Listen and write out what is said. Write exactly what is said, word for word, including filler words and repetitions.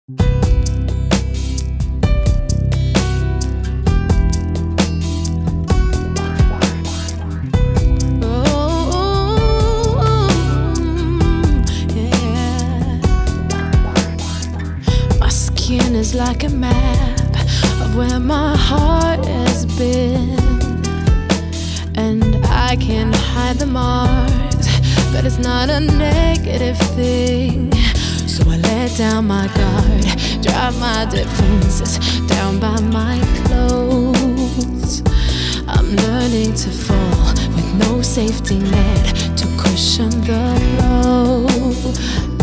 Skin is like a map of where my heart has been, and I can hide the marks, but it's not a negative thing. So I let down my guard, drop my defenses down by my clothes. I'm learning to fall with no safety net to cushion the blow.